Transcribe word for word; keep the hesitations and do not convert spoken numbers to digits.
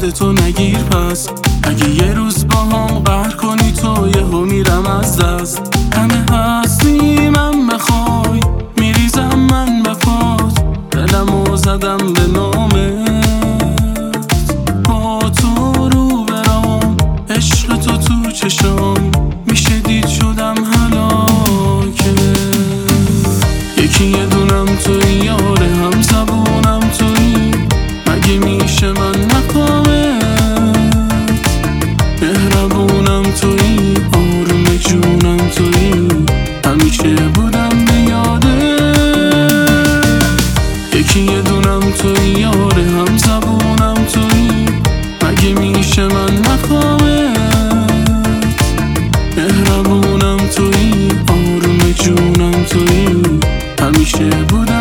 خودتو نگیر پس. اگه یه روز با هم قهر کنی تو یهو میرم از دست. همه هستی من بخوای میریزم من به پات، دلمو زدم به نامت. با تو رو برام عشق تو تو چشام میشه دید شدم هلاکه. یکی یه دونم توی یاره هم زبونم توی، مگه میشه من نخوامت؟ مهربونم توی آروم جونم توی، همیشه بودم به یاده. یکی یه دونم توی یاره هم زبونم توی، مگه میشه من نخوامت؟ مهربونم توی آروم جونم توی، همیشه بودم